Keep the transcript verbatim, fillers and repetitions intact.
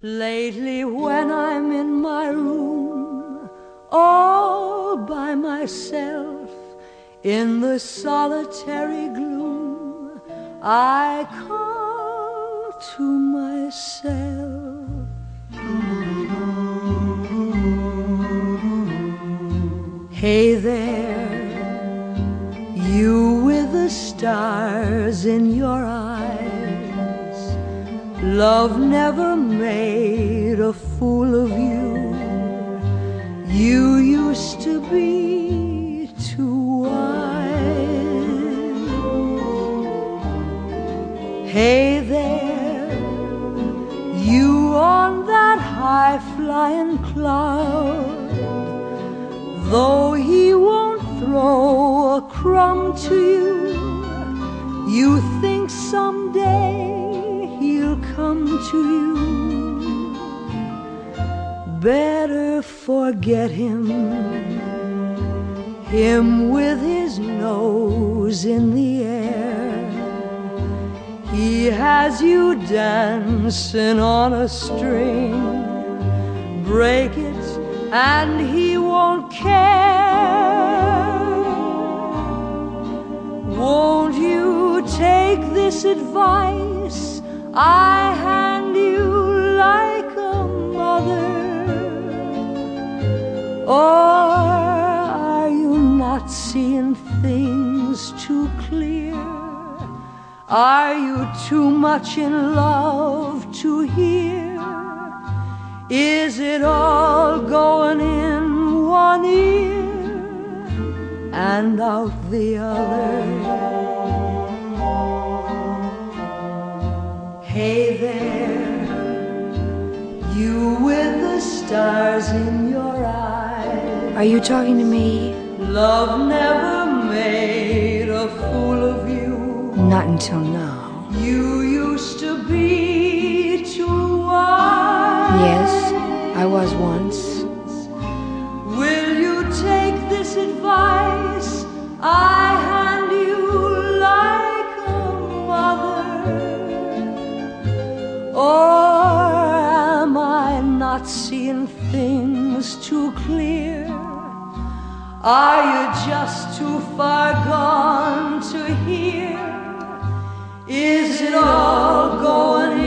Lately when I'm in my room all by myself in the solitary gloom, I call to myself, hey there, you with the stars in your eyes. Love never made a fool of you. You used to be too wise. Hey there, you on that high-flying cloud. Though he won't throw a crumb to you, you think someday he'll come to you. Better forget him, him with his nose in the air. He has you dancing on a string. Break it and he won't care. Won't you take this advice I hand you like a mother? Or are you not seeing things too clear? Are you too much in love to hear? Is it all going in one ear and out the other? Hey there, you with the stars in your eyes. Are you talking to me? Love never made a fool of you. Not until now. You used to be too wise. Yes, I was once. Will you take this advice I hand you like a mother? Or am I not seeing things too clear? Are you just too far gone to hear? Is it all going